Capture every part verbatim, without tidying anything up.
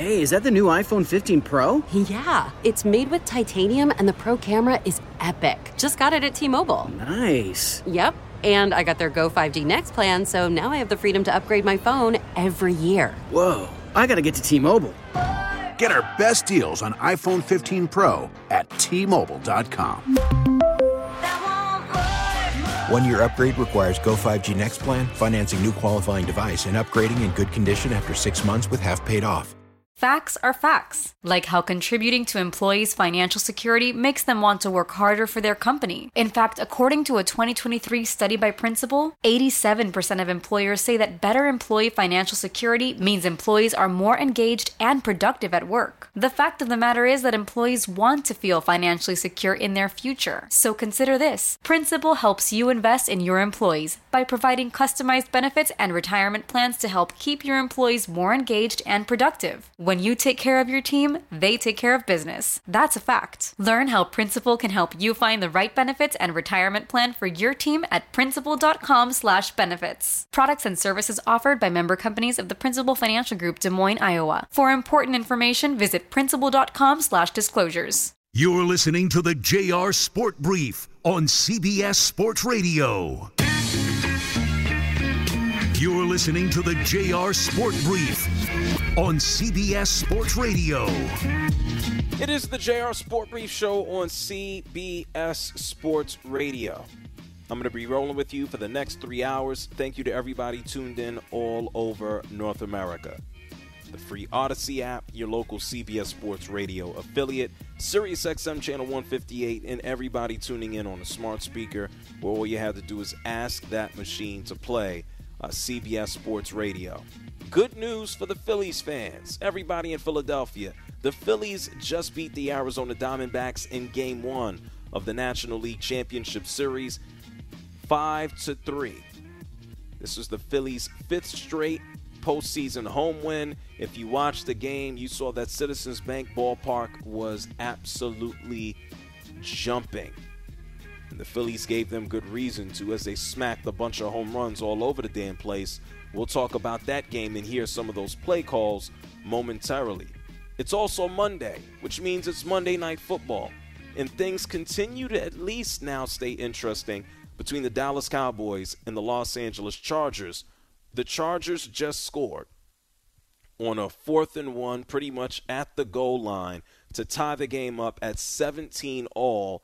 Hey, is that the new iPhone fifteen Pro? Yeah, it's made with titanium and the Pro camera is epic. Just got it at T-Mobile. Nice. Yep, and I got their Go five G Next plan, so now I have the freedom to upgrade my phone every year. Whoa, I gotta get to T-Mobile. Get our best deals on iPhone fifteen Pro at T Mobile dot com. One-year upgrade requires Go five G Next plan, financing new qualifying device, and upgrading in good condition after six months with half paid off. Facts are facts, like how contributing to employees' financial security makes them want to work harder for their company. In fact, according to a twenty twenty-three study by Principal, eighty-seven percent of employers say that better employee financial security means employees are more engaged and productive at work. The fact of the matter is that employees want to feel financially secure in their future. So consider this. Principal helps you invest in your employees by providing customized benefits and retirement plans to help keep your employees more engaged and productive. When you take care of your team, they take care of business. That's a fact. Learn how Principal can help you find the right benefits and retirement plan for your team at principal dot com slash benefits. Products and services offered by member companies of the Principal Financial Group, Des Moines, Iowa. For important information, visit principal dot com slash disclosures. You're listening to the J R Sport Brief on C B S Sports Radio. You're listening to the J R Sport Brief on C B S Sports Radio. It is the J R Sport Brief show on C B S Sports Radio. I'm going to be rolling with you for the next three hours. Thank you to everybody tuned in all over North America. The free Odyssey app, your local C B S Sports Radio affiliate, Sirius X M channel one fifty-eight, and everybody tuning in on a smart speaker where all you have to do is ask that machine to play uh, C B S Sports Radio. Good news for the Phillies fans. Everybody in Philadelphia. The Phillies just beat the Arizona Diamondbacks in Game one of the National League Championship Series, five to three. This was the Phillies' fifth straight postseason home win. If you watched the game, you saw that Citizens Bank Ballpark was absolutely jumping. And the Phillies gave them good reason to, as they smacked a bunch of home runs all over the damn place. We'll talk about that game and hear some of those play calls momentarily. It's also Monday, which means it's Monday Night Football. And things continue to at least now stay interesting between the Dallas Cowboys and the Los Angeles Chargers. The Chargers just scored on a fourth and one, pretty much at the goal line, to tie the game up at seventeen all.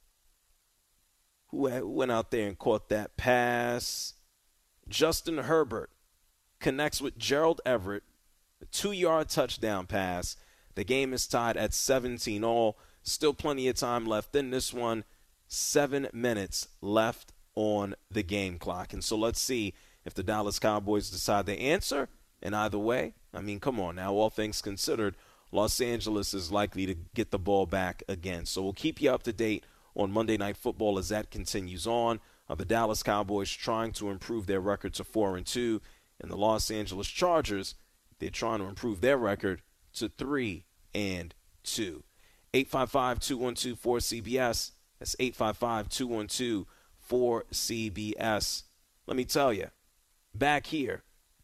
Who went out there and caught that pass? Justin Herbert connects with Gerald Everett, a two-yard touchdown pass. The game is tied at seventeen all. Still plenty of time left in this one. Seven minutes left on the game clock. And so let's see if the Dallas Cowboys decide to answer. And either way, I mean, come on now, all things considered, Los Angeles is likely to get the ball back again. So we'll keep you up to date on Monday Night Football as that continues on. Uh, the Dallas Cowboys trying to improve their record to four and two, and the Los Angeles Chargers, they're trying to improve their record to three and two. eight five five, two one two, four C B S. That's eight five five, two one two, four C B S. Let me tell you, back here,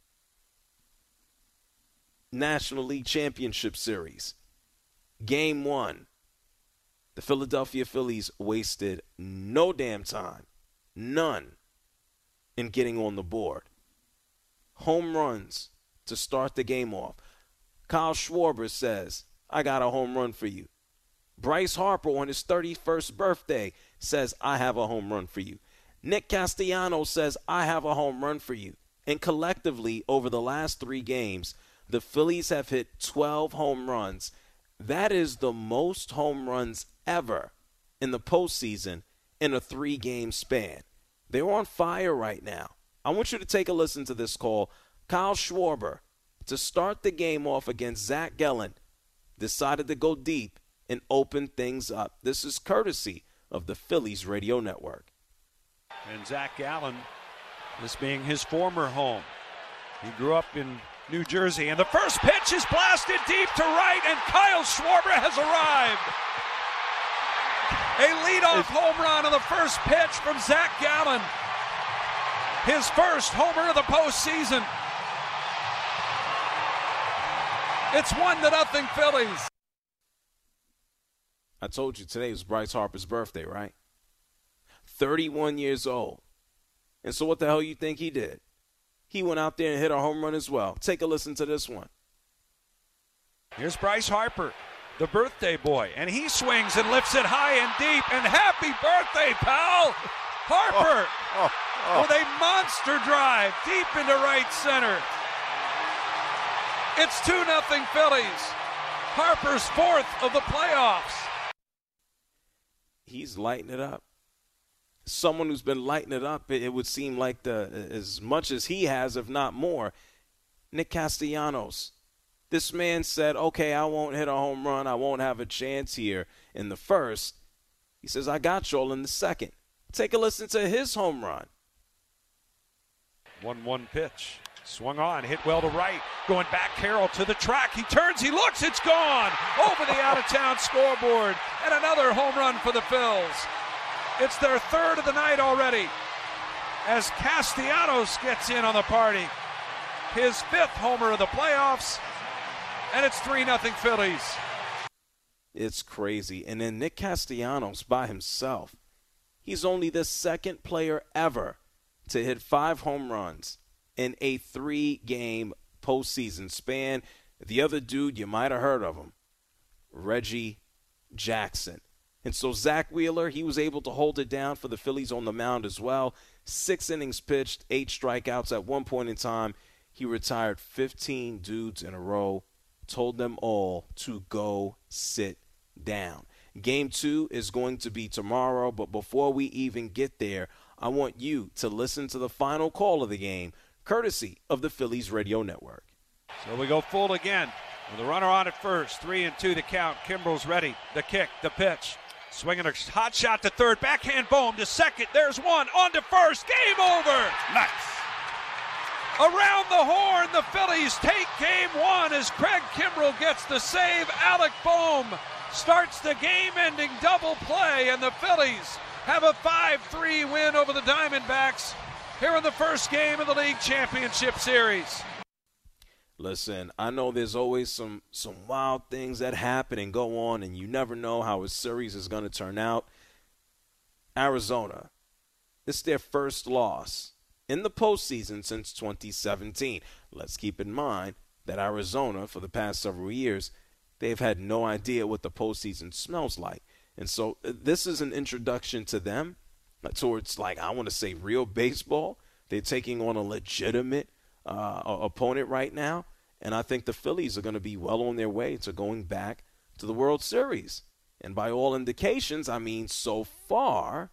National League Championship Series, Game one. The Philadelphia Phillies wasted no damn time, none, in getting on the board. Home runs to start the game off. Kyle Schwarber says, I got a home run for you. Bryce Harper on his thirty-first birthday says, I have a home run for you. Nick Castellanos says, I have a home run for you. And collectively, over the last three games, the Phillies have hit twelve home runs. That is the most home runs ever in the postseason in a three-game span. They're on fire right now. I want you to take a listen to this call. Kyle Schwarber, to start the game off against Zach Gallen, decided to go deep and open things up. This is courtesy of the Phillies Radio Network. And Zach Gallen, this being his former home. He grew up in New Jersey, and the first pitch is blasted deep to right, and Kyle Schwarber has arrived. A leadoff home run on the first pitch from Zach Gallen. His first homer of the postseason. It's one to nothing Phillies. I told you today was Bryce Harper's birthday, right? thirty-one years old. And so what the hell you think he did? He went out there and hit a home run as well. Take a listen to this one. Here's Bryce Harper, the birthday boy, and he swings and lifts it high and deep. And happy birthday, pal! Harper oh, oh, oh. with a monster drive deep into right center. It's two nothing Phillies. Harper's fourth of the playoffs. He's lighting it up. Someone who's been lighting it up, it, it would seem like the as much as he has, if not more. Nick Castellanos. This man said, okay, I won't hit a home run. I won't have a chance here in the first. He says, I got y'all in the second. Take a listen to his home run. one one pitch. Swung on, hit well to right. Going back, Carroll to the track. He turns, he looks, it's gone. Over the out-of-town scoreboard. And another home run for the Phils. It's their third of the night already as Castellanos gets in on the party. His fifth homer of the playoffs, and it's three nothing Phillies. It's crazy. And then Nick Castellanos by himself. He's only the second player ever to hit five home runs in a three-game postseason span. The other dude, you might have heard of him, Reggie Jackson. And so Zach Wheeler, he was able to hold it down for the Phillies on the mound as well. Six innings pitched, eight strikeouts. At one point in time, he retired fifteen dudes in a row, told them all to go sit down. Game two is going to be tomorrow, but before we even get there, I want you to listen to the final call of the game, courtesy of the Phillies Radio Network. So we go full again. With a runner on at first, three and two to count. Kimbrel's ready. The kick, the pitch. Swinging a hot shot to third. Backhand Bohm to second. There's one. On to first. Game over. Nice. Around the horn, the Phillies take game one as Craig Kimbrel gets the save. Alec Bohm starts the game-ending double play, and the Phillies have a five three win over the Diamondbacks here in the first game of the League Championship Series. Listen, I know there's always some, some wild things that happen and go on, and you never know how a series is going to turn out. Arizona, it's their first loss in the postseason since twenty seventeen. Let's keep in mind that Arizona, for the past several years, they've had no idea what the postseason smells like. And so this is an introduction to them towards, like, I want to say real baseball. They're taking on a legitimate uh, opponent right now. And I think the Phillies are going to be well on their way to going back to the World Series. And by all indications, I mean, so far,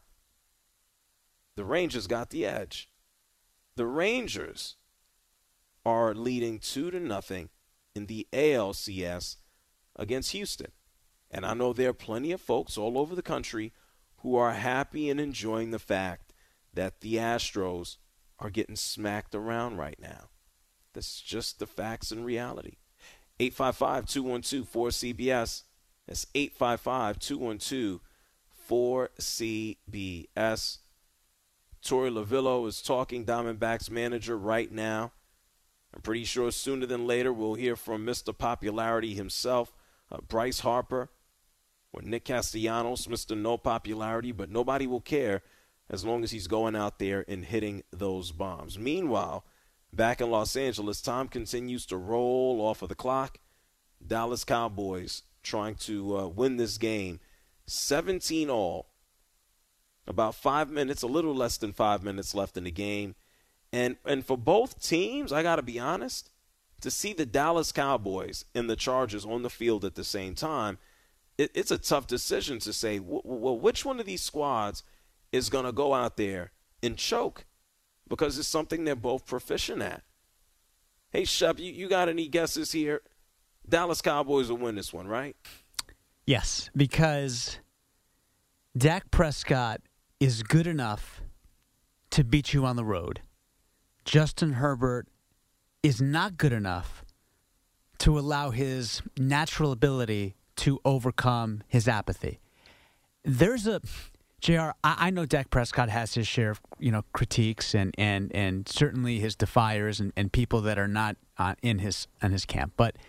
the Rangers got the edge. The Rangers are leading two to nothing in the A L C S against Houston. And I know there are plenty of folks all over the country who are happy and enjoying the fact that the Astros are getting smacked around right now. That's just the facts and reality. eight five five, two one two, four C B S. That's eight five five, two one two, four C B S. Torey Lavillo is talking, Diamondbacks manager, right now. I'm pretty sure sooner than later we'll hear from Mister Popularity himself, uh, Bryce Harper, or Nick Castellanos, Mister No Popularity, but nobody will care as long as he's going out there and hitting those bombs. Meanwhile, back in Los Angeles, time continues to roll off of the clock. Dallas Cowboys trying to uh, win this game, seventeen all. About five minutes, a little less than five minutes left in the game. And and for both teams, I got to be honest, to see the Dallas Cowboys and the Chargers on the field at the same time, it, it's a tough decision to say, well, which one of these squads is going to go out there and choke? Because it's something they're both proficient at. Hey, Shep, you, you got any guesses here? Dallas Cowboys will win this one, right? Yes, because Dak Prescott is good enough to beat you on the road. Justin Herbert is not good enough to allow his natural ability to overcome his apathy. There's a J R, I, I know Dak Prescott has his share of, you know, critiques and, and, and certainly his defiers and, and people that are not uh, in his in his camp. But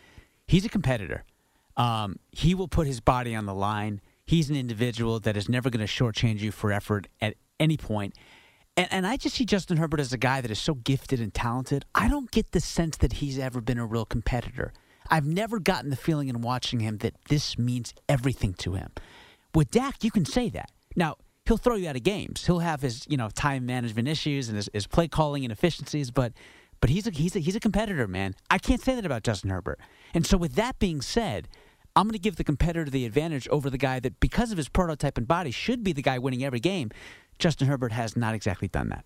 He's a competitor. Um, he will put his body on the line. He's an individual that is never going to shortchange you for effort at any point. And, and I just see Justin Herbert as a guy that is so gifted and talented. I don't get the sense that he's ever been a real competitor. I've never gotten the feeling in watching him that this means everything to him. With Dak, you can say that. Now, he'll throw you out of games. He'll have his, you know, time management issues and his, his play calling inefficiencies, but but he's a, he's a, he's a competitor, man. I can't say that about Justin Herbert. And so with that being said, I'm going to give the competitor the advantage over the guy that, because of his prototype and body, should be the guy winning every game. Justin Herbert has not exactly done that.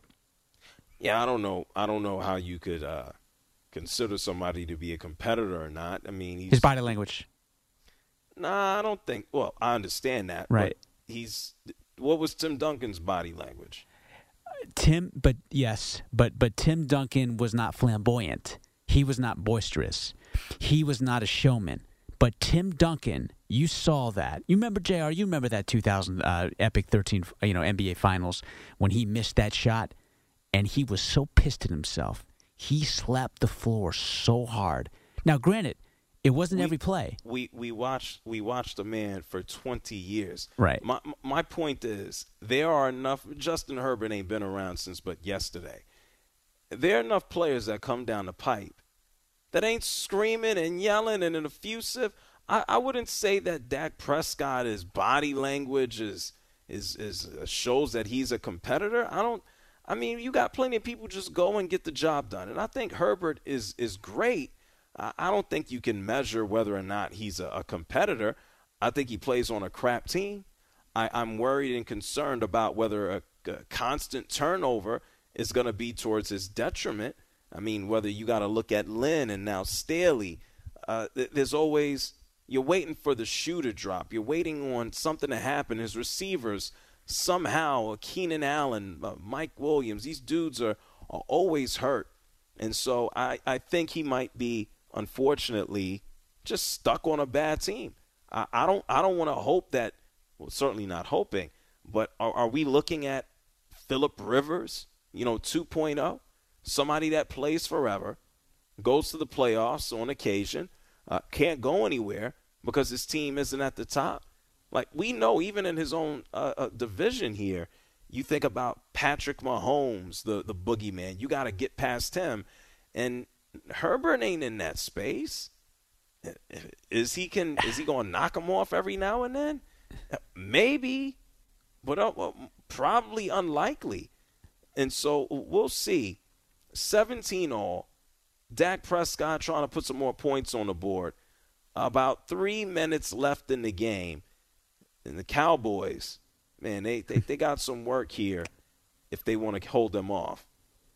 Yeah, I don't know. I don't know how you could uh, consider somebody to be a competitor or not. I mean, he's, his body language. Nah, I don't think. Well, I understand that. Right. But he's. What was Tim Duncan's body language? Tim, but yes, but but Tim Duncan was not flamboyant. He was not boisterous. He was not a showman. But Tim Duncan, you saw that. You remember, J R, you remember that two thousand uh, epic thirteen, you know, N B A Finals when he missed that shot, and he was so pissed at himself. He slapped the floor so hard. Now, granted, it wasn't we, every play. We we watched we watched a man for twenty years. Right. My my point is there are enough. Justin Herbert ain't been around since but yesterday. There are enough players that come down the pipe that ain't screaming and yelling and effusive. I, I wouldn't say that Dak Prescott, his body language is is is uh, shows that he's a competitor. I don't. I mean, you got plenty of people just go and get the job done, and I think Herbert is is great. I don't think you can measure whether or not he's a, a competitor. I think he plays on a crap team. I, I'm worried and concerned about whether a, a constant turnover is going to be towards his detriment. I mean, whether you got to look at Lynn and now Staley. Uh, th- there's always – you're waiting for the shoe to drop. You're waiting on something to happen. His receivers somehow, Keenan Allen, uh, Mike Williams, these dudes are, are always hurt. And so I, I think he might be – unfortunately, just stuck on a bad team. I, I don't I don't want to hope that, well, certainly not hoping, but are, are we looking at Phillip Rivers, you know, two point oh? Somebody that plays forever, goes to the playoffs on occasion, uh, can't go anywhere because his team isn't at the top. Like, we know even in his own uh, uh, division here, you think about Patrick Mahomes, the, the boogeyman. You got to get past him. And Herbert ain't in that space. Is he can? Is he going to knock him off every now and then? Maybe, but uh, well, probably unlikely. And so we'll see. seventeen all. Dak Prescott trying to put some more points on the board. About three minutes left in the game. And the Cowboys, man, they, they, they got some work here if they want to hold them off.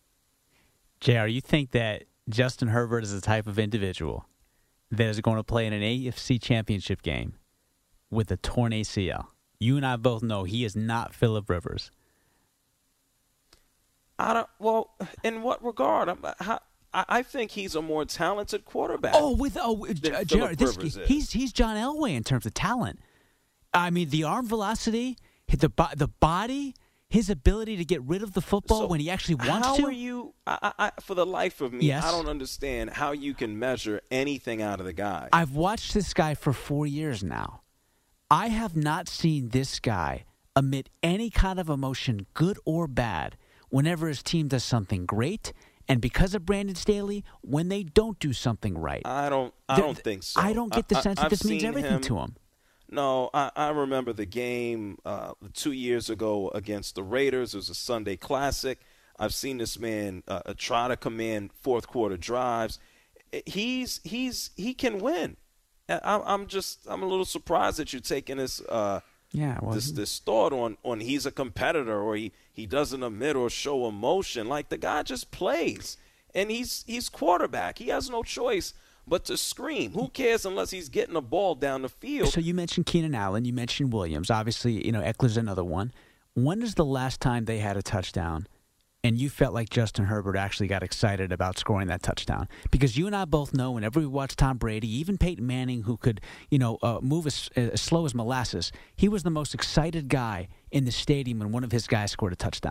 J R, you think that Justin Herbert is the type of individual that is going to play in an A F C championship game with a torn A C L? You and I both know he is not Phillip Rivers. I don't. Well, in what regard? I'm, how, I, I think he's a more talented quarterback. Oh, with oh, J- J R, this, he's he's John Elway in terms of talent. I mean, the arm velocity, the the body. His ability to get rid of the football so when he actually wants how to? How are you, I, I, for the life of me, yes. I don't understand how you can measure anything out of the guy. I've watched this guy for four years now. I have not seen this guy emit any kind of emotion, good or bad, whenever his team does something great, and because of Brandon Staley, when they don't do something right. I don't I the, don't think so. I don't get the I, sense I, that this means seen everything him, to him. No, I, I remember the game uh, two years ago against the Raiders. It was a Sunday Classic. I've seen this man uh, try to command fourth quarter drives. He's he's he can win. I, I'm just I'm a little surprised that you're taking this uh, yeah well, this this thought on on he's a competitor or he, he doesn't emit or show emotion. Like, the guy just plays, and he's he's quarterback. He has no choice but to scream. Who cares unless he's getting a ball down the field? So you mentioned Keenan Allen. You mentioned Williams. Obviously, you know, Eckler's another one. When is the last time they had a touchdown and you felt like Justin Herbert actually got excited about scoring that touchdown? Because you and I both know whenever we watch Tom Brady, even Peyton Manning, who could, you know, uh, move as, as slow as molasses, he was the most excited guy in the stadium when one of his guys scored a touchdown.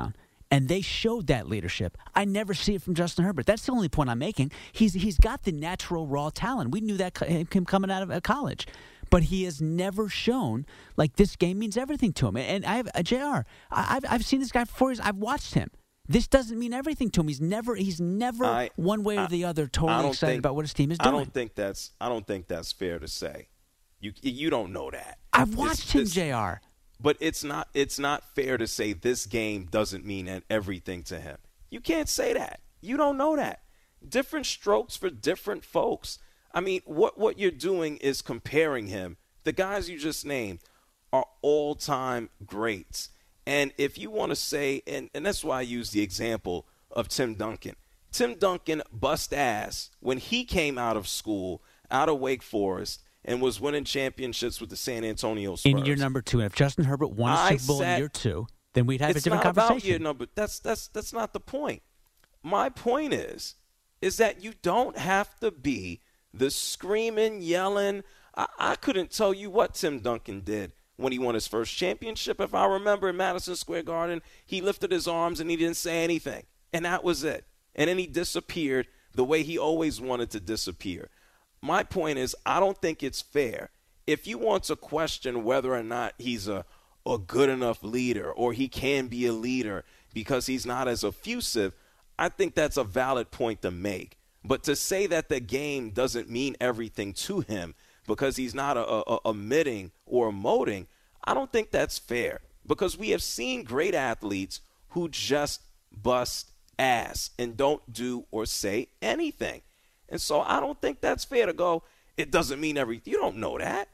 And they showed that leadership. I never see it from Justin Herbert. That's the only point I'm making. He's he's got the natural raw talent. We knew that him coming out of college. But he has never shown like this game means everything to him. And I have uh, J R, I've I've seen this guy for four years. I've watched him. This doesn't mean everything to him. He's never he's never I, one way or I, the other totally excited think, about what his team is doing. I don't think that's I don't think that's fair to say. You you don't know that. I've watched it's, him, it's, J R. But it's not it's not fair to say this game doesn't mean everything to him. You can't say that. You don't know that. Different strokes for different folks. I mean, what what you're doing is comparing him. The guys you just named are all-time greats. And if you want to say, and, and that's why I use the example of Tim Duncan. Tim Duncan bust ass when he came out of school, out of Wake Forest, and was winning championships with the San Antonio Spurs. In year number two. And if Justin Herbert won a Super Bowl in year two, then we'd have a different conversation. It's not about year conversation. number. That's, that's, that's not the point. My point is, is that you don't have to be the screaming, yelling. I, I couldn't tell you what Tim Duncan did when he won his first championship. If I remember in Madison Square Garden, he lifted his arms and he didn't say anything. And that was it. And then he disappeared the way he always wanted to disappear. My point is, I don't think it's fair. If you want to question whether or not he's a, a good enough leader or he can be a leader because he's not as effusive, I think that's a valid point to make. But to say that the game doesn't mean everything to him because he's not a, a, a emitting or emoting, I don't think that's fair. Because we have seen great athletes who just bust ass and don't do or say anything. And so I don't think that's fair to go, it doesn't mean everything. You don't know that.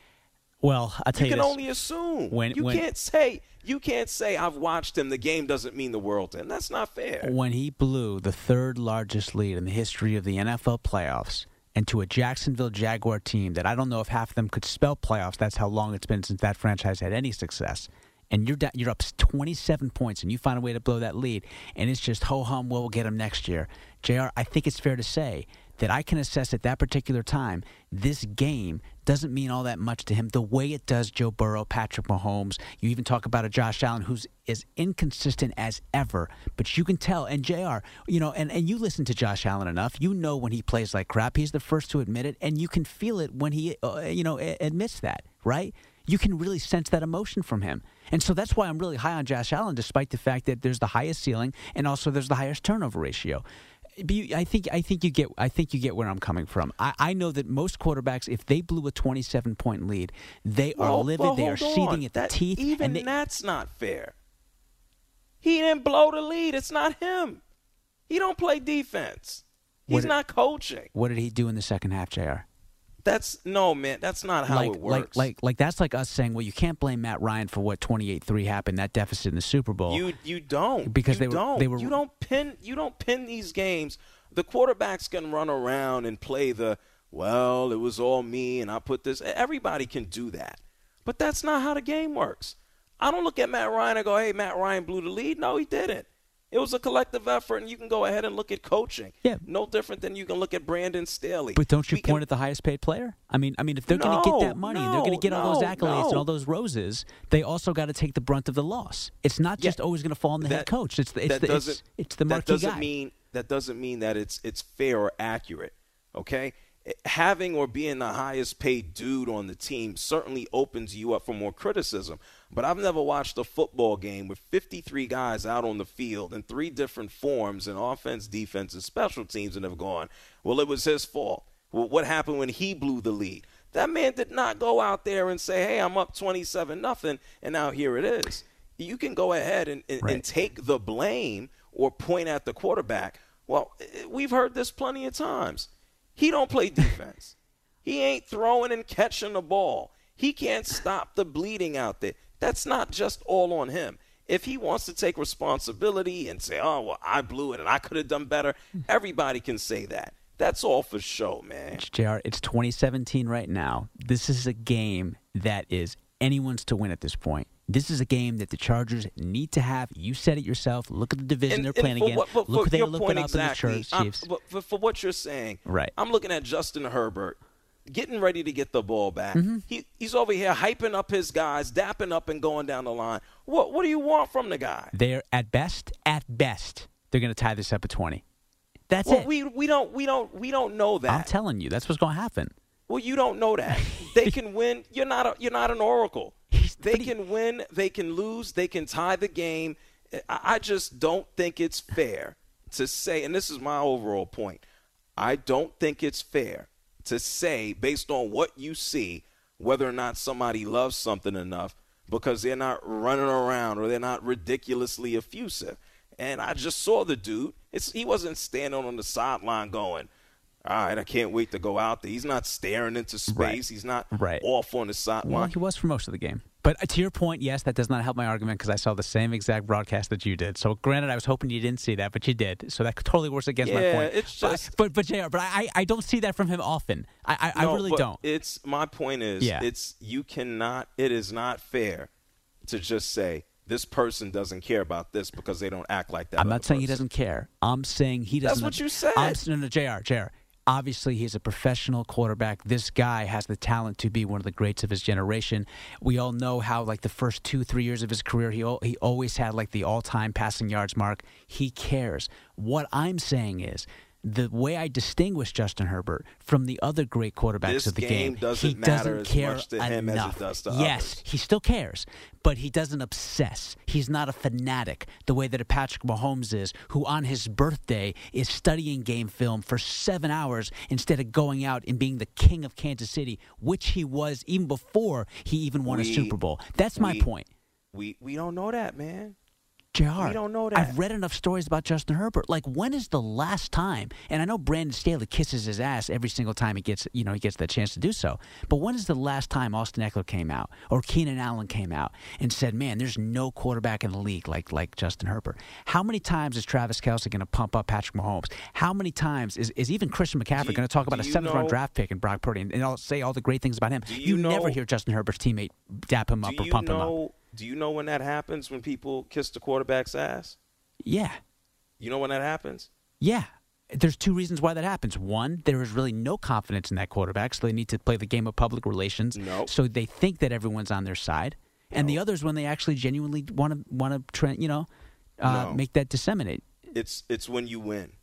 Well, I'll tell you, you can this. only assume. When, you when, can't say you can't say I've watched him. The game doesn't mean the world to him. That's not fair. When he blew the third largest lead in the history of the N F L playoffs and to a Jacksonville Jaguar team that I don't know if half of them could spell playoffs. That's how long it's been since that franchise had any success. And you're down, you're up twenty-seven points, and you find a way to blow that lead, and it's just ho hum. We'll get him next year, J R. I think it's fair to say that I can assess at that particular time this game doesn't mean all that much to him the way it does Joe Burrow, Patrick Mahomes. You even talk about a Josh Allen who's as inconsistent as ever, but you can tell. And J R, you know, and, and you listen to Josh Allen enough, you know when he plays like crap. He's the first to admit it, and you can feel it when he, uh, you know, admits that, right? You can really sense that emotion from him. And so that's why I'm really high on Josh Allen, despite the fact that there's the highest ceiling and also there's the highest turnover ratio. I think I think you get I think you get where I'm coming from. I, I know that most quarterbacks, if they blew a twenty-seven point lead, they are well, livid. Well, they are seething on. at that, the teeth. Even and they, that's not fair. He didn't blow the lead. It's not him. He don't play defense. He's did, not coaching. What did he do in the second half, J R? That's no, man. That's not how like, it works. Like, like, like that's like us saying, well, you can't blame Matt Ryan for what twenty-eight three happened, that deficit in the Super Bowl. You, you don't because you they were, don't. they were. You don't pin. You don't pin these games. The quarterbacks can run around and play the, well, it was all me and I put this. Everybody can do that. But that's not how the game works. I don't look at Matt Ryan and go, hey, Matt Ryan blew the lead. No, he didn't. It was a collective effort, and you can go ahead and look at coaching. Yeah. No different than you can look at Brandon Staley. But don't you we point can, at the highest paid player? I mean, I mean, if they're no, going to get that money no, and they're going to get all those no, accolades no. and all those roses, they also got to take the brunt of the loss. It's not just Yeah, always going to fall on the that, head coach. It's the, it's that the, doesn't, it's, it's the marquee that doesn't guy. mean that doesn't mean that it's it's fair or accurate. Okay, having or being the highest paid dude on the team certainly opens you up for more criticism. But I've never watched a football game with fifty-three guys out on the field in three different forms in offense, defense, and special teams and have gone, well, it was his fault. Well, what happened when he blew the lead? That man did not go out there and say, hey, I'm up twenty-seven nothing, and now here it is. You can go ahead and, and, right. and take the blame or point at the quarterback. Well, we've heard this plenty of times. He don't play defense. He ain't throwing and catching the ball. He can't stop the bleeding out there. That's not just all on him. If he wants to take responsibility and say, oh, well, I blew it and I could have done better, everybody can say that. That's all for show, man. J R, it's twenty seventeen right now. This is a game that is anyone's to win at this point. This is a game that the Chargers need to have. You said it yourself. Look at the division and, they're and playing for again. What, for, Look for who they're your looking point up exactly, in the Chiefs. I'm, but for, for what you're saying, right. I'm looking at Justin Herbert, getting ready to get the ball back. Mm-hmm. He he's over here hyping up his guys, dapping up and going down the line. What what do you want from the guy? They're at best, at best, they're going to tie this up at twenty. That's well, it. we we don't we don't we don't know that. I'm telling you, that's what's going to happen. Well, you don't know that. They can win. You're not a, you're not an oracle. They can win. They can lose. They can tie the game. I, I just don't think it's fair to say, and this is my overall point, I don't think it's fair to say, based on what you see, whether or not somebody loves something enough because they're not running around or they're not ridiculously effusive. And I just saw the dude. It's he wasn't standing on the sideline going, all right, I can't wait to go out there. He's not staring into space. Right. He's not right. off on the sideline. Well, he was for most of the game. But to your point, yes, that does not help my argument because I saw the same exact broadcast that you did. So, granted, I was hoping you didn't see that, but you did. So that totally works against yeah, my point. it's just. But, but, but J R, but I, I don't see that from him often. I, I, no, I really but don't. It's my point is, yeah. it's you cannot. It is not fair to just say this person doesn't care about this because they don't act like that. I'm not saying person. he doesn't care. I'm saying he doesn't. That's what you said. I'm, no, no, J R, J R. Obviously, he's a professional quarterback. This guy has the talent to be one of the greats of his generation. We all know how, like, the first two, three years of his career, he he always had, like, the all-time passing yards mark. He cares. What I'm saying is, the way I distinguish Justin Herbert from the other great quarterbacks this of the game game, doesn't he matter doesn't as care much to enough. him as it does to yes, others. he still cares, but he doesn't obsess. He's not a fanatic the way that a Patrick Mahomes is, who on his birthday is studying game film for seven hours instead of going out and being the king of Kansas City, which he was even before he even won we, a Super Bowl. That's my we, point. We we don't know that, man. J R, we don't know that. I've read enough stories about Justin Herbert. Like, when is the last time? And I know Brandon Staley kisses his ass every single time he gets, you know, he gets that chance to do so. But when is the last time Austin Eckler came out or Keenan Allen came out and said, "Man, there's no quarterback in the league like like Justin Herbert"? How many times is Travis Kelce going to pump up Patrick Mahomes? How many times is, is even Christian McCaffrey going to talk about a seventh round draft pick and Brock Purdy and, and I'll say all the great things about him? You, you know, never hear Justin Herbert's teammate dap him up or pump know, him up. Do you know when that happens? When people kiss the quarterback's ass? Yeah. You know when that happens? Yeah. There's two reasons why that happens. One, there is really no confidence in that quarterback, so they need to play the game of public relations. Nope. So they think that everyone's on their side. And No. the other is when they actually genuinely want to want to try, you know, uh, No. make that disseminate. It's it's when you win.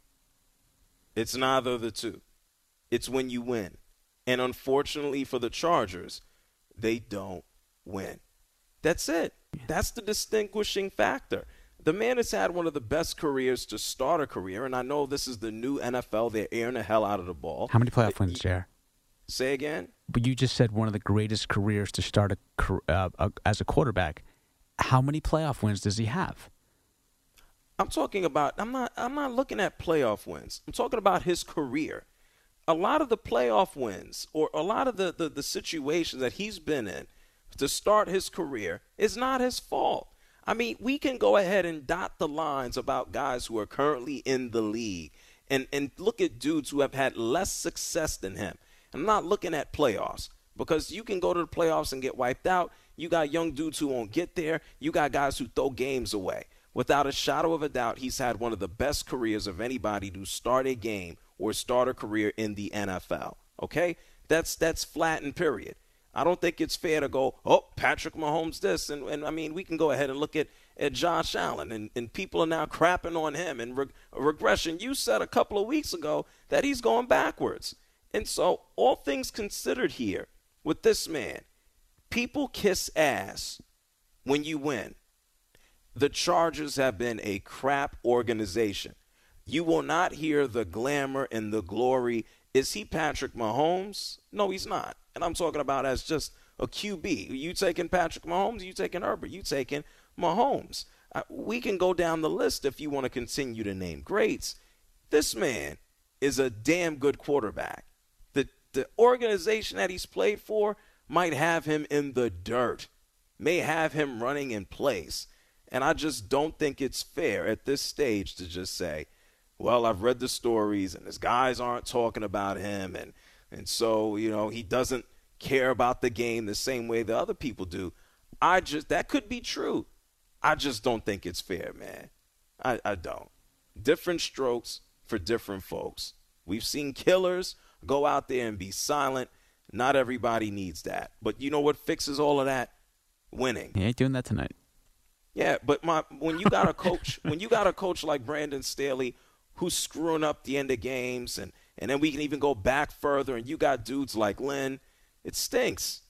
It's neither of the two. It's when you win. And unfortunately for the Chargers, they don't win. That's it. That's the distinguishing factor. The man has had one of the best careers to start a career, and I know this is the new N F L. They're airing the hell out of the ball. How many playoff wins, J R? Say again? But you just said one of the greatest careers to start a, car- uh, a, as a quarterback. How many playoff wins does he have? I'm talking about I'm not I'm not looking at playoff wins. I'm talking about his career. A lot of the playoff wins or a lot of the, the, the situations that he's been in to start his career is not his fault. I mean, we can go ahead and dot the lines about guys who are currently in the league and, and look at dudes who have had less success than him. I'm not looking at playoffs because you can go to the playoffs and get wiped out. You got young dudes who won't get there. You got guys who throw games away. Without a shadow of a doubt, he's had one of the best careers of anybody to start a game or start a career in the N F L. Okay? That's that's flat and period. I don't think it's fair to go, oh, Patrick Mahomes this. And, and I mean, we can go ahead and look at, at Josh Allen, and, and people are now crapping on him and reg- regression. You said a couple of weeks ago that he's going backwards. And so all things considered here with this man, people kiss ass when you win. The Chargers have been a crap organization. You will not hear the glamour and the glory. Is he Patrick Mahomes? No, he's not. And I'm talking about as just a Q B. You taking Patrick Mahomes? You taking Herbert? You taking Mahomes? Uh, we can go down the list if you want to continue to name greats. This man is a damn good quarterback. The the organization that he's played for might have him in the dirt, may have him running in place. And I just don't think it's fair at this stage to just say, well, I've read the stories and his guys aren't talking about him. And, and so, you know, he doesn't care about the game the same way the other people do. I just, that could be true. I just don't think it's fair, man. I, I don't. Different strokes for different folks. We've seen killers go out there and be silent. Not everybody needs that. But you know what fixes all of that? Winning. He ain't doing that tonight. Yeah, but my when you got a coach, when you got a coach like Brandon Staley who's screwing up the end of games, and, and then we can even go back further, and you got dudes like Lynn, it stinks.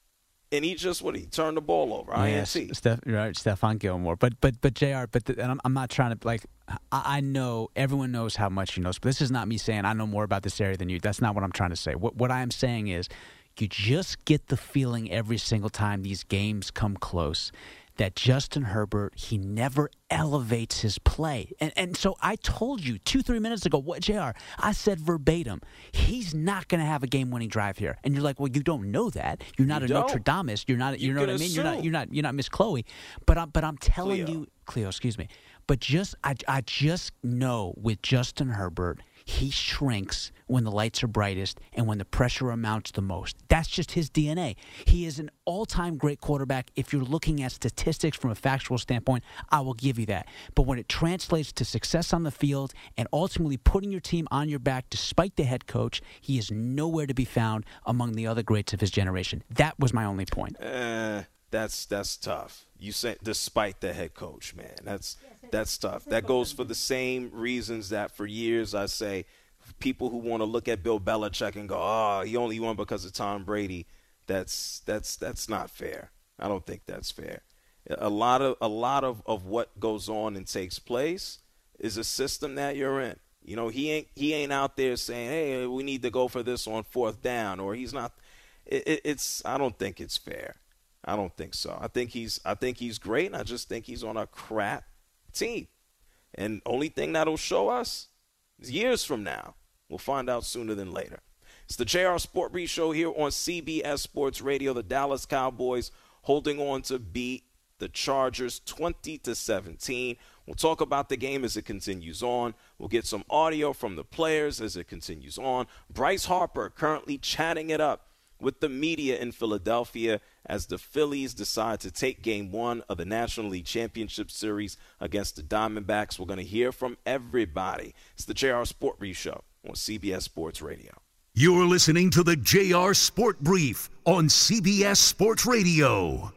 And he just, what, he turned the ball over, I N T. Yes, Steph, right, Stephon Gilmore. But, but, but J R, but the, and I'm, I'm not trying to, like, I, I know, everyone knows how much he knows, but this is not me saying I know more about this area than you. That's not what I'm trying to say. What, what I am saying is you just get the feeling every single time these games come close that Justin Herbert, he never elevates his play. And and so I told you two, three minutes ago, what, J R, I said verbatim, he's not going to have a game-winning drive here. And you're like, well, you don't know that. You're not you a don't. Notre Dameist. You're not, you, you know what I mean? You're not, you're not, you're not Miss Chloe. But I'm, but I'm telling Cleo. you, Cleo, excuse me. But just, I, I just know with Justin Herbert, he shrinks when the lights are brightest and when the pressure amounts the most. That's just his D N A. He is an all-time great quarterback. If you're looking at statistics from a factual standpoint, I will give you that. But when it translates to success on the field and ultimately putting your team on your back despite the head coach, he is nowhere to be found among the other greats of his generation. That was my only point. Uh, that's that's tough. You say despite the head coach, man. That's that's tough. That goes for the same reasons that for years I say people who want to look at Bill Belichick and go, oh, he only won because of Tom Brady. That's that's that's not fair. I don't think that's fair. A lot of a lot of, of what goes on and takes place is a system that you're in. You know, he ain't he ain't out there saying, hey, we need to go for this on fourth down, or he's not. It, it, it's I don't think it's fair. I don't think so. I think he's I think he's great, and I just think he's on a crap team. And only thing that'll show us is years from now. We'll find out sooner than later. It's the J R Sport Brief Show here on C B S Sports Radio. The Dallas Cowboys holding on to beat the Chargers twenty to seventeen. We'll talk about the game as it continues on. We'll get some audio from the players as it continues on. Bryce Harper currently chatting it up with the media in Philadelphia as the Phillies decide to take game one of the National League Championship Series against the Diamondbacks. We're going to hear from everybody. It's the J R Sport Brief Show on C B S Sports Radio. You're listening to the J R Sport Brief on C B S Sports Radio.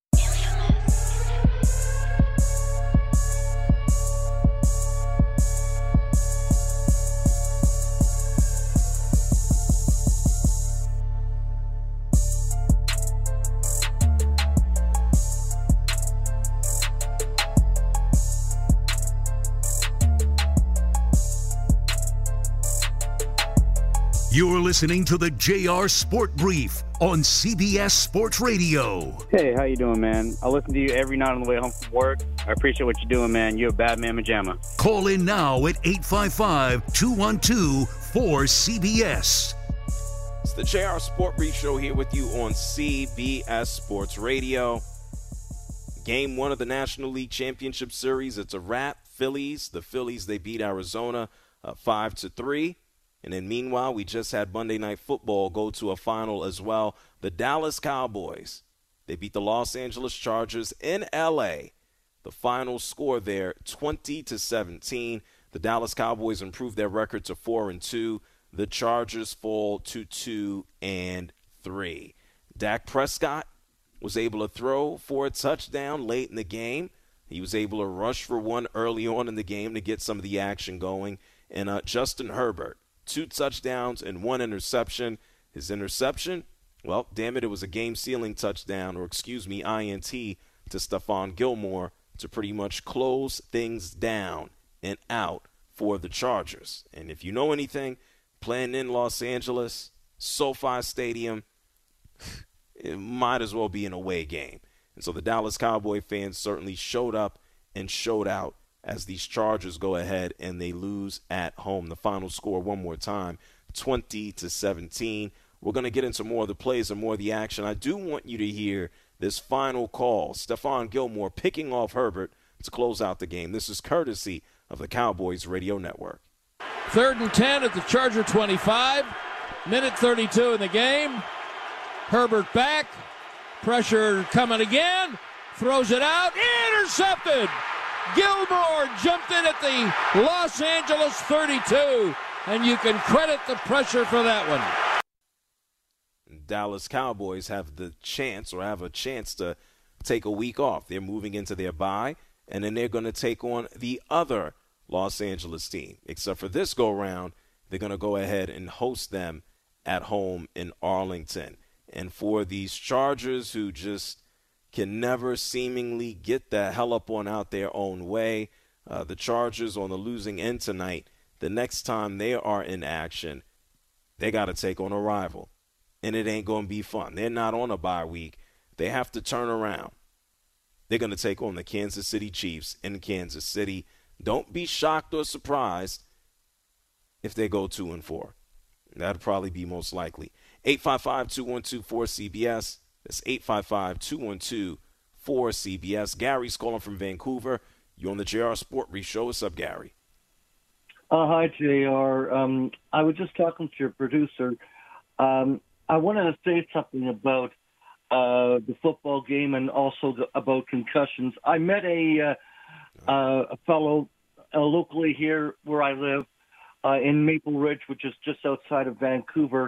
You're listening to the J R Sport Brief on C B S Sports Radio. Hey, how you doing, man? I listen to you every night on the way home from work. I appreciate what you're doing, man. You're a bad man, Majama. Call in now at eight five five, two one two, four C B S. It's the J R Sport Brief Show here with you on C B S Sports Radio. Game one of the National League Championship Series. It's a wrap. Phillies, the Phillies, they beat Arizona uh, five to three. And then meanwhile, we just had Monday Night Football go to a final as well. The Dallas Cowboys, they beat the Los Angeles Chargers in L A. The final score there, twenty to seventeen. The Dallas Cowboys improved their record to four and two. The Chargers fall to two and three. Dak Prescott was able to throw for a touchdown late in the game. He was able to rush for one early on in the game to get some of the action going. And uh, Justin Herbert, two touchdowns and one interception. His interception, well, damn it, it was a game-sealing touchdown, or excuse me, I N T to Stephon Gilmore to pretty much close things down and out for the Chargers. And if you know anything, playing in Los Angeles, SoFi Stadium, it might as well be an away game. And so the Dallas Cowboy fans certainly showed up and showed out as these Chargers go ahead and they lose at home. The final score one more time, twenty to seventeen. We're going to get into more of the plays and more of the action. I do want you to hear this final call. Stephon Gilmore picking off Herbert to close out the game. This is courtesy of the Cowboys Radio Network. Third and ten at the Charger twenty-five. Minute thirty-two in the game. Herbert back. Pressure coming again. Throws it out. Intercepted. Gilmore jumped in at the Los Angeles thirty-two, and you can credit the pressure for that one. Dallas Cowboys have the chance or have a chance to take a week off. They're moving into their bye, and then they're going to take on the other Los Angeles team. Except for this go-round, they're going to go ahead and host them at home in Arlington. And for these Chargers who just can never seemingly get the hell up on out their own way, uh, the Chargers on the losing end tonight, the next time they are in action, they got to take on a rival. And it ain't going to be fun. They're not on a bye week. They have to turn around. They're going to take on the Kansas City Chiefs in Kansas City. Don't be shocked or surprised if they go two and four. That'd probably be most likely. eight five five, two one two, four C B S. That's eight five five, two one two, four C B S. Gary's calling from Vancouver. You're on the J R Sport Brief Show. What's up, Gary? Uh, hi, J R. Um, I was just talking to your producer. Um, I wanted to say something about uh, the football game and also the, about concussions. I met a uh, uh, a fellow uh, locally here where I live uh, in Maple Ridge, which is just outside of Vancouver.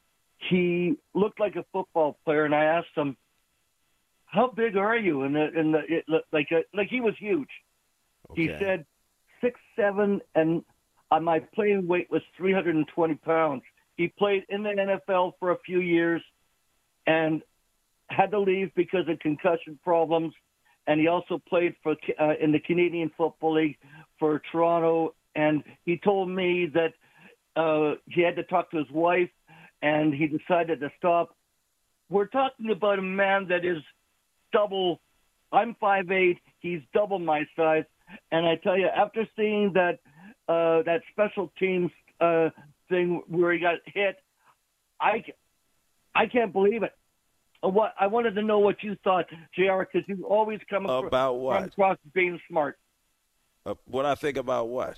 He looked like a football player, and I asked him, "How big are you?" And the, and the, it, like a, like he was huge. Okay. He said six seven, and uh, my playing weight was three hundred twenty pounds. He played in the N F L for a few years and had to leave because of concussion problems. And he also played for uh, in the Canadian Football League for Toronto. And he told me that uh, he had to talk to his wife, and he decided to stop. We're talking about a man that is double. I'm five eight. He's double my size. And I tell you, after seeing that uh, that special teams uh, thing where he got hit, I, I can't believe it. Uh, what I wanted to know what you thought, J R, because you always come across, about what? come across being smart. Uh, what I think about what?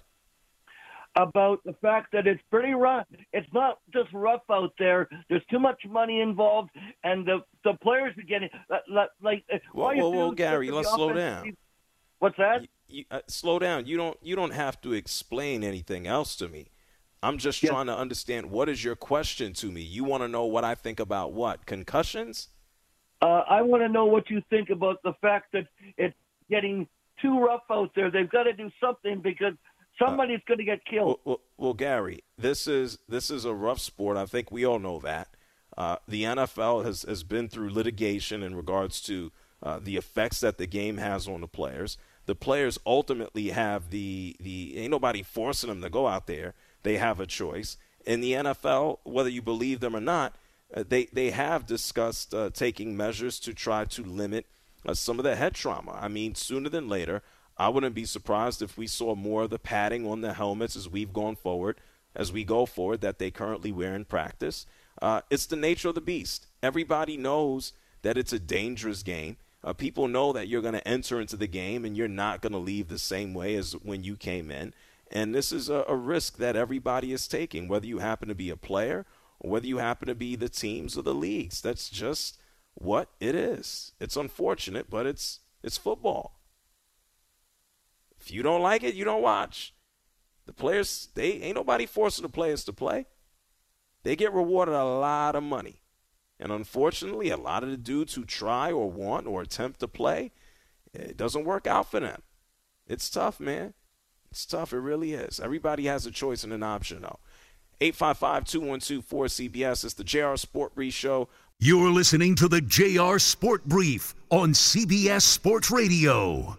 About the fact that it's pretty rough. It's not just rough out there. There's too much money involved, and the the players are getting like. like whoa, whoa, whoa, Gary, let's slow down. What's that? You, you, uh, slow down. You don't. You don't have to explain anything else to me. I'm just yes. trying to understand, what is your question to me? You want to know what I think about what? Concussions? Uh, I want to know what you think about the fact that it's getting too rough out there. They've got to do something because somebody's uh, going to get killed. Well, well, well, Gary, this is this is a rough sport. I think we all know that. Uh, the N F L has, has been through litigation in regards to uh, the effects that the game has on the players. The players ultimately have the, the – ain't nobody forcing them to go out there. They have a choice. In the N F L, whether you believe them or not, uh, they, they have discussed uh, taking measures to try to limit uh, some of the head trauma. I mean, sooner than later, I wouldn't be surprised if we saw more of the padding on the helmets as we've gone forward, as we go forward, that they currently wear in practice. Uh, it's the nature of the beast. Everybody knows that it's a dangerous game. Uh, people know that you're going to enter into the game and you're not going to leave the same way as when you came in. And this is a, a risk that everybody is taking, whether you happen to be a player or whether you happen to be the teams or the leagues. That's just what it is. It's unfortunate, but it's it's football. If you don't like it, you don't watch. The players, they ain't nobody forcing the players to play. They get rewarded a lot of money. And unfortunately, a lot of the dudes who try or want or attempt to play, it doesn't work out for them. It's tough, man. It's tough. It really is. Everybody has a choice and an option, though. eight five five, two one two, four C B S. It's the J R Sport Brief Show. You're listening to the J R Sport Brief on C B S Sports Radio.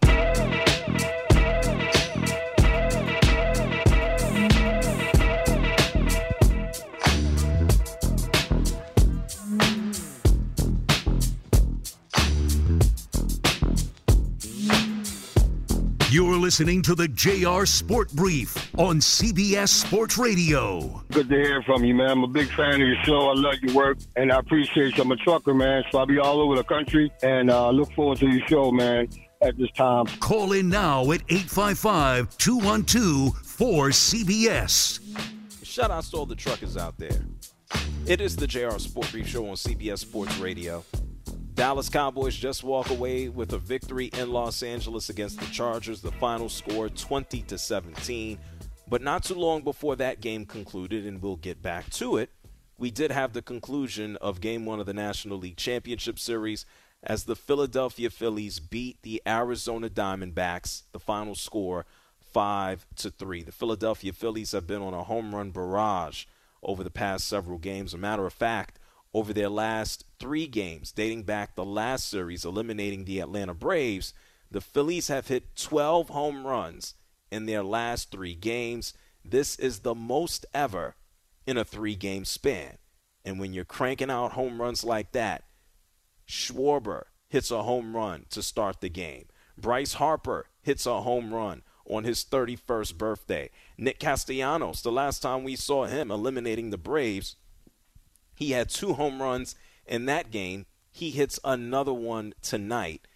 You're listening to the J R Sport Brief on C B S Sports Radio. Good to hear from you, man. I'm a big fan of your show. I love your work, and I appreciate you. I'm a trucker, man, so I'll be all over the country, and uh, look forward to your show, man, at this time. Call in now at eight five five, two one two, four C B S. Shout out to all the truckers out there. It is the J R Sport Brief Show on C B S Sports Radio. Dallas Cowboys just walk away with a victory in Los Angeles against the Chargers. The final score twenty to seventeen. But not too long before that game concluded, and we'll get back to it, we did have the conclusion of Game one of the National League Championship Series as the Philadelphia Phillies beat the Arizona Diamondbacks, the final score five to three. The Philadelphia Phillies have been on a home run barrage over the past several games. A matter of fact, over their last three games, dating back the last series, eliminating the Atlanta Braves, the Phillies have hit twelve home runs in their last three games. This is the most ever in a three-game span. And when you're cranking out home runs like that, Schwarber hits a home run to start the game. Bryce Harper hits a home run on his thirty-first birthday. Nick Castellanos, the last time we saw him eliminating the Braves, he had two home runs in that game. He hits another one tonight.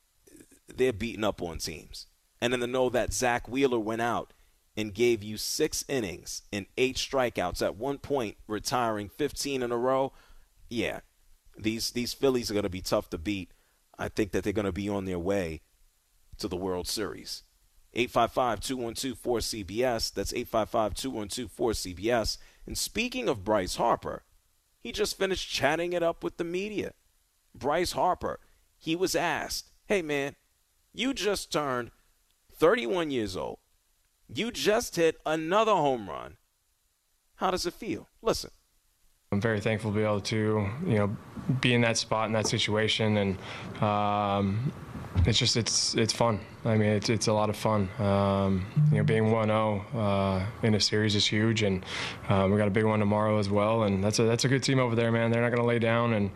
They're beating up on teams. And then to know that Zach Wheeler went out and gave you six innings and eight strikeouts, at one point retiring fifteen in a row, yeah, these these Phillies are going to be tough to beat. I think that they're going to be on their way to the World Series. eight five five, two one two, four C B S. That's eight five five, two one two, four C B S. And speaking of Bryce Harper, he just finished chatting it up with the media. Bryce Harper, he was asked, hey, man, you just turned thirty-one years old. You just hit another home run. How does it feel? Listen. I'm very thankful to be able to, you know, be in that spot, in that situation, and um, it's just, it's it's fun. I mean, it's it's a lot of fun. Um, you know, being one oh uh, in a series is huge, and um, we got a big one tomorrow as well, and that's a that's a good team over there, man. They're not going to lay down, and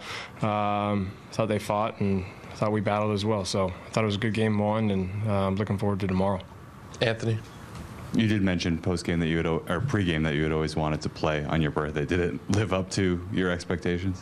um, thought they fought, and thought we battled as well. So I thought it was a good game one, and I'm um, looking forward to tomorrow. Anthony. You did mention post-game that you had, or pre-game that you had always wanted to play on your birthday. Did it live up to your expectations?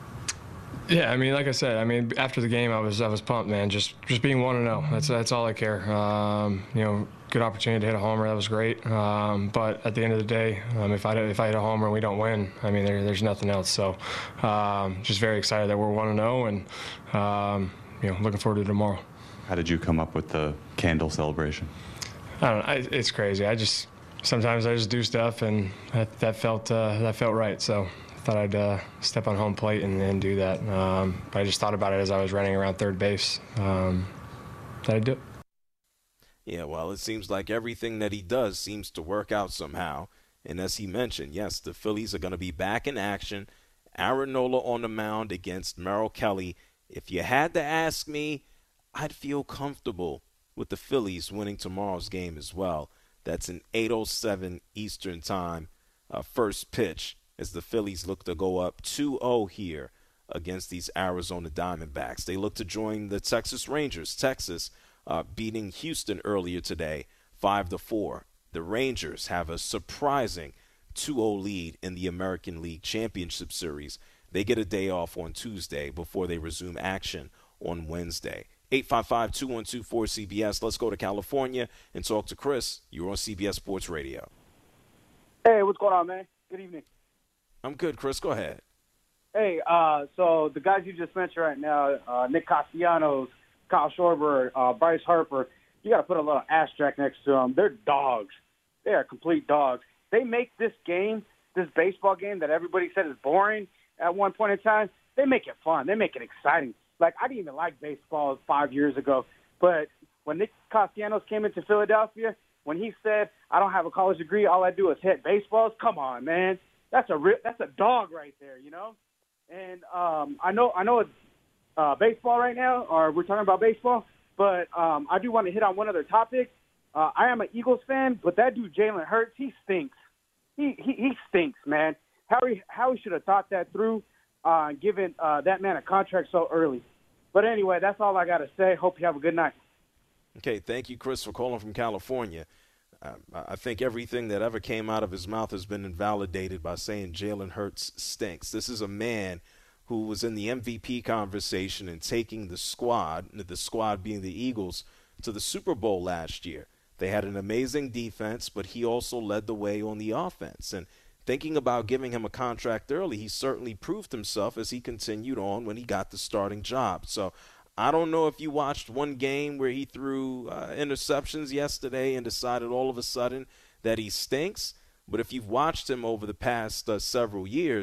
Yeah, I mean, like I said, I mean, after the game, I was I was pumped, man. Just just being one and zero. That's that's all I care. Um, you know, good opportunity to hit a homer. That was great. Um, but at the end of the day, um, if I if I hit a homer and we don't win, I mean, there, there's nothing else. So, um, just very excited that we're one and zero, and um, you know, looking forward to tomorrow. How did you come up with the candle celebration? I don't know. I, it's crazy. I just sometimes I just do stuff, and that, that felt uh, that felt right. So I thought I'd uh, step on home plate and, and do that. Um, but I just thought about it as I was running around third base. Um, that I'd do it. Yeah, well, it seems like everything that he does seems to work out somehow. And as he mentioned, yes, the Phillies are going to be back in action. Aaron Nola on the mound against Merrill Kelly. If you had to ask me, I'd feel comfortable with the Phillies winning tomorrow's game as well. That's an eight oh seven Eastern time uh, first pitch as the Phillies look to go up two oh here against these Arizona Diamondbacks. They look to join the Texas Rangers. Texas uh, beating Houston earlier today, five to four. The Rangers have a surprising two oh lead in the American League Championship Series. They get a day off on Tuesday before they resume action on Wednesday. eight five five, two one two, four C B S. Let's go to California and talk to Chris. You're on C B S Sports Radio. Hey, what's going on, man? Good evening. I'm good, Chris. Go ahead. Hey, uh, so the guys you just mentioned right now, uh, Nick Castellanos, Kyle Schwarber, uh, Bryce Harper, you got to put a little asterisk next to them. They're dogs. They are complete dogs. They make this game, this baseball game that everybody said is boring at one point in time, they make it fun. They make it exciting. Like, I didn't even like baseball five years ago, but when Nick Castellanos came into Philadelphia, when he said, I don't have a college degree, all I do is hit baseballs, come on, man. That's a real, that's a dog right there, you know? And um, I know I know it's uh, baseball right now, or we're talking about baseball, but um, I do want to hit on one other topic. Uh, I am an Eagles fan, but that dude Jalen Hurts, he stinks. He he, he stinks, man. Howie, Howie should have thought that through, uh, giving uh, that man a contract so early. But anyway, that's all I got to say. Hope you have a good night. Okay, thank you, Chris, for calling from California. Uh, I think everything that ever came out of his mouth has been invalidated by saying Jalen Hurts stinks. This is a man who was in the M V P conversation and taking the squad, the squad being the Eagles, to the Super Bowl last year. They had an amazing defense, but he also led the way on the offense. And thinking about giving him a contract early, he certainly proved himself as he continued on when he got the starting job. So I don't know if you watched one game where he threw uh, interceptions yesterday and decided all of a sudden that he stinks. But if you've watched him over the past uh, several years,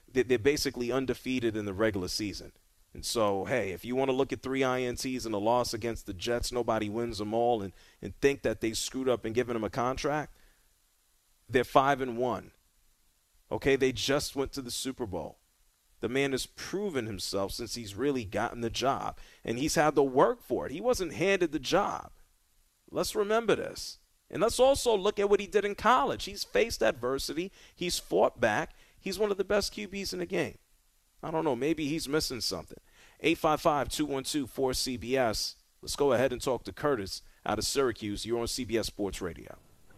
they're basically undefeated in the regular season. And so, hey, if you want to look at three I N Ts and a loss against the Jets, nobody wins them all, and, and think that they screwed up and given them a contract, they're five and one. Okay, they just went to the Super Bowl. The man has proven himself since he's really gotten the job, and he's had to work for it. He wasn't handed the job. Let's remember this. And let's also look at what he did in college. He's faced adversity. He's fought back. He's one of the best Q Bs in the game. I don't know. Maybe he's missing something. eight five five, two one two, four C B S. Let's go ahead and talk to Curtis out of Syracuse. You're on C B S Sports Radio.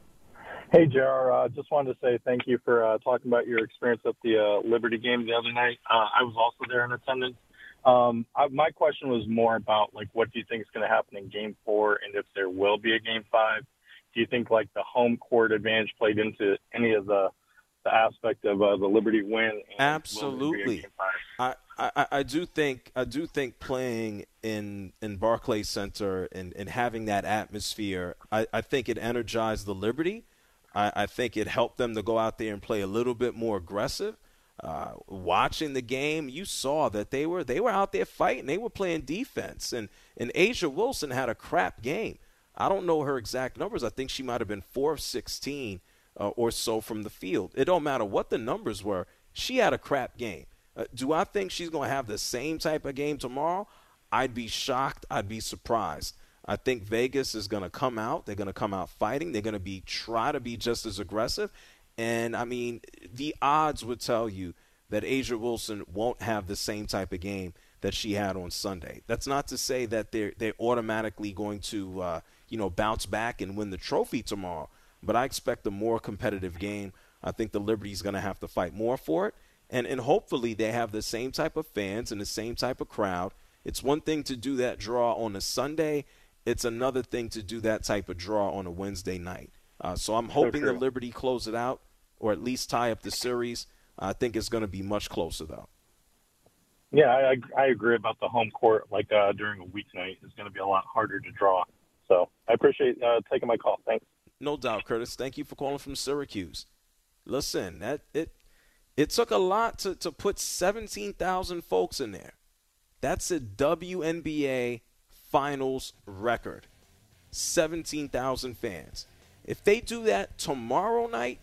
Hey, J R. Uh, just wanted to say thank you for uh, talking about your experience at the uh, Liberty game the other night. Uh, I was also there in attendance. Um, I, my question was more about, like, what do you think is going to happen in Game four, and if there will be a Game five? Do you think, like, the home court advantage played into any of the the aspect of uh, the Liberty win? Absolutely. I, I, I do think I do think playing in in Barclays Center and, and having that atmosphere, I, I think it energized the Liberty. I, I think it helped them to go out there and play a little bit more aggressive. Uh, watching the game, you saw that they were they were out there fighting. They were playing defense, and and Asia Wilson had a crap game. I don't know her exact numbers. I think she might have been four of sixteen. Uh, or so from the field. It don't matter what the numbers were. She had a crap game. Uh, do I think she's going to have the same type of game tomorrow? I'd be shocked. I'd be surprised. I think Vegas is going to come out. They're going to come out fighting. They're going to be try to be just as aggressive. And, I mean, the odds would tell you that Asia Wilson won't have the same type of game that she had on Sunday. That's not to say that they're, they're automatically going to, uh, you know, bounce back and win the trophy tomorrow. But I expect a more competitive game. I think the Liberty's going to have to fight more for it. And and hopefully they have the same type of fans and the same type of crowd. It's one thing to do that draw on a Sunday. It's another thing to do that type of draw on a Wednesday night. Uh, so I'm hoping the Liberty close it out or at least tie up the series. I think it's going to be much closer, though. Yeah, I, I agree about the home court. Like uh, during a weeknight, it's going to be a lot harder to draw. So I appreciate uh, taking my call. Thanks. No doubt, Curtis. Thank you for calling from Syracuse. Listen, that it it took a lot to, to put seventeen thousand folks in there. That's a W N B A Finals record. seventeen thousand fans. If they do that tomorrow night,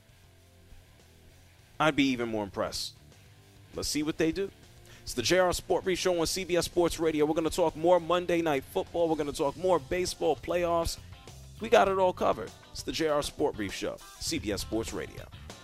I'd be even more impressed. Let's see what they do. It's the J R Sport Brief Show on C B S Sports Radio. We're going to talk more Monday Night Football. We're going to talk more baseball playoffs. We got it all covered. It's the J R Sport Brief Show, C B S Sports Radio.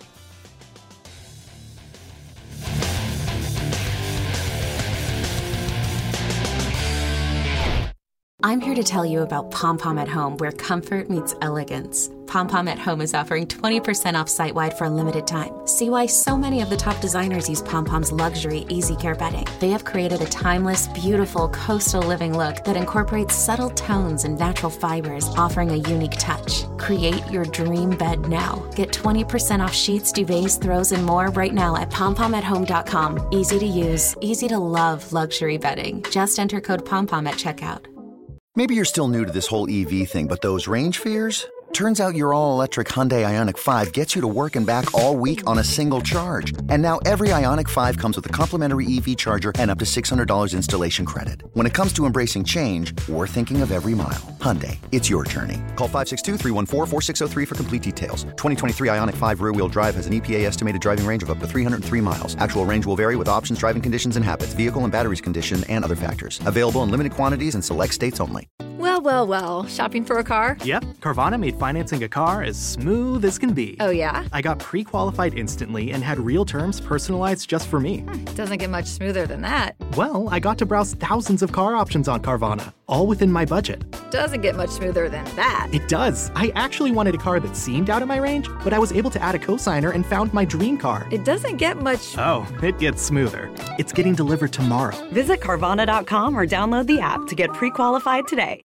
I'm here to tell you about Pom Pom at Home, where comfort meets elegance. Pom Pom at Home is offering twenty percent off site-wide for a limited time. See why so many of the top designers use Pom Pom's luxury Easy Care bedding. They have created a timeless, beautiful coastal living look that incorporates subtle tones and natural fibers, offering a unique touch. Create your dream bed now. Get twenty percent off sheets, duvets, throws, and more right now at pom pom at home dot com. Easy to use, easy to love luxury bedding. Just enter code POMPOM at checkout. Maybe you're still new to this whole E V thing, but those range fears? Turns out your all-electric Hyundai Ioniq five gets you to work and back all week on a single charge. And now every Ioniq five comes with a complimentary E V charger and up to six hundred dollars installation credit. When it comes to embracing change, we're thinking of every mile. Hyundai, it's your journey. Call five six two, three one four, four six zero three for complete details. twenty twenty-three Ioniq five rear-wheel drive has an E P A estimated driving range of up to three hundred three miles. Actual range will vary with options, driving conditions, and habits, vehicle and batteries condition, and other factors. Available in limited quantities and select states only. Well, well, well. Shopping for a car? Yep. Carvana made financing a car as smooth as can be. Oh, yeah? I got pre-qualified instantly and had real terms personalized just for me. Hmm, doesn't get much smoother than that. Well, I got to browse thousands of car options on Carvana, all within my budget. Doesn't get much smoother than that. It does. I actually wanted a car that seemed out of my range, but I was able to add a cosigner and found my dream car. It doesn't get much... Oh, it gets smoother. It's getting delivered tomorrow. Visit Carvana dot com or download the app to get pre-qualified today.